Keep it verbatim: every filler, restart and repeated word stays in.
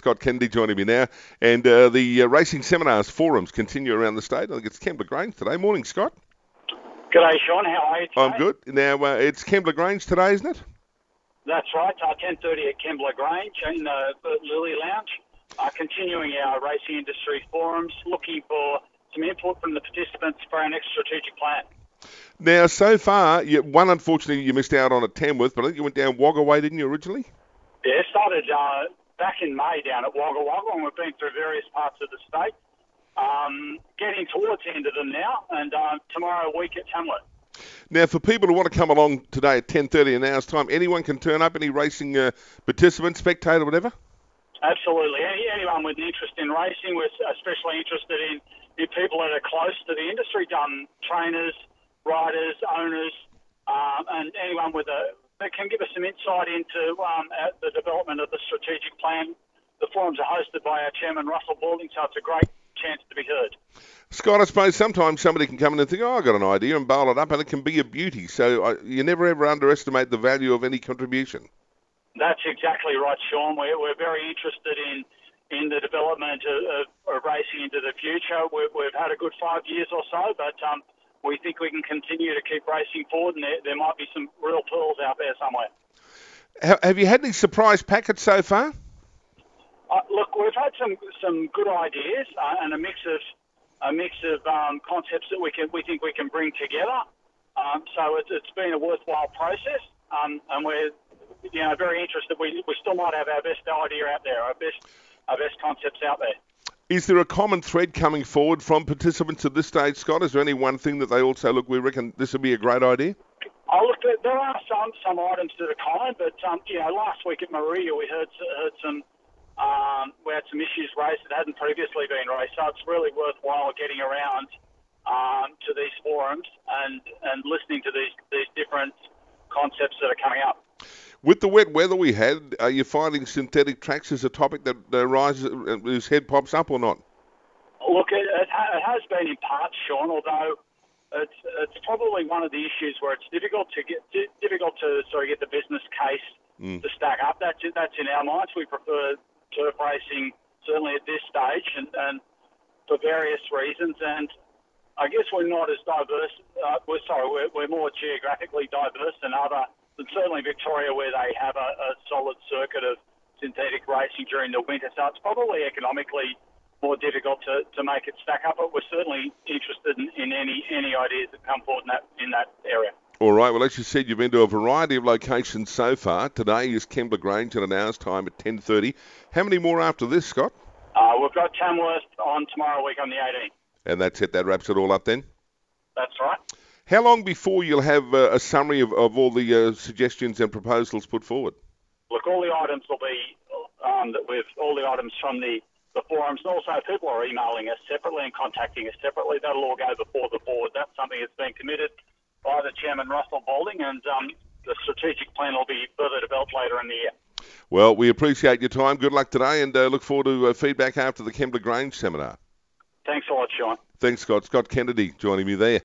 Scott Kennedy joining me now. And uh, the uh, racing seminars, forums continue around the state. I think it's Kembla Grange today. Morning, Scott. G'day, Sean. How are you today? I'm good. Now, uh, it's Kembla Grange today, isn't it? That's right. Uh, ten thirty at Kembla Grange in the Lily Lounge. Uh, continuing our racing industry forums, looking for some input from the participants for our next strategic plan. Now, so far, you, one, unfortunately, you missed out on at Tamworth, but I think you went down Wagga Way, didn't you, originally? Yeah, started uh, back in May down at Wagga Wagga, and we've been through various parts of the state. Um, getting towards the end of them now, and uh, tomorrow week at Tamworth. Now, for people who want to come along today at ten thirty an hour's time, anyone can turn up, any racing uh, participant, spectator, whatever? Absolutely. Any, anyone with an interest in racing, we're especially interested in, in people that are close to the industry, um, trainers, riders, owners, um, and anyone with a that can give us some insight into um, the development of the strategic plan. The forums are hosted by our chairman, Russell Balding, so it's a great chance to be heard. Scott, I suppose sometimes somebody can come in and think, oh, I've got an idea, and bowl it up, and it can be a beauty. So uh, you never ever underestimate the value of any contribution. That's exactly right, Sean. We're, we're very interested in in the development of, of, of racing into the future. We've, we've had a good five years or so, but um, we think we can continue to keep racing forward, and there, there might be some real pearls out there somewhere. Have you had any surprise packets so far? Uh, look, we've had some some good ideas uh, and a mix of a mix of um, concepts that we can we think we can bring together. Um, so it's, it's been a worthwhile process, um, and we're you know very interested. We we still might have our best idea out there, our best our best concepts out there. Is there a common thread coming forward from participants at this stage, Scott? Is there any one thing that they all say, look, we reckon this would be a great idea? Oh, look, there, there are some some items that are common, but um, you know, last week at Maria we heard heard some. Um, we had some issues raised that hadn't previously been raised, so it's really worthwhile getting around um, to these forums and, and listening to these, these different concepts that are coming up. With the wet weather we had, are you finding synthetic tracks as a topic that arises, whose head pops up or not? Look, it, it, ha- it has been in parts, Sean, although it's it's probably one of the issues where it's difficult to get difficult to sort of get the business case mm. to stack up. That's that's in our minds. We prefer turf racing, certainly at this stage, and, and for various reasons. And I guess we're not as diverse. Uh, we're sorry, we're, we're more geographically diverse than other, than certainly Victoria, where they have a, a solid circuit of synthetic racing during the winter. So it's probably economically more difficult to, to make it stack up. But we're certainly interested in, in any any ideas that come forward in that in that area. All right, well, as you said, you've been to a variety of locations so far. Today is Kembla Grange in an hour's time at ten thirty. How many more after this, Scott? Uh, we've got Tamworth on tomorrow week on the eighteenth. And that's it, that wraps it all up then? That's right. How long before you'll have uh, a summary of, of all the uh, suggestions and proposals put forward? Look, all the items will be, um, that we've, all the items from the, the forums, and also people are emailing us separately and contacting us separately. That'll all go before the board. That's something that's been committed by the chairman, Russell Balding, and um, the strategic plan will be further developed later in the year. Well, we appreciate your time. Good luck today, and uh, look forward to uh, feedback after the Kembla Grange seminar. Thanks a lot, Sean. Thanks, Scott. Scott Kennedy joining me there.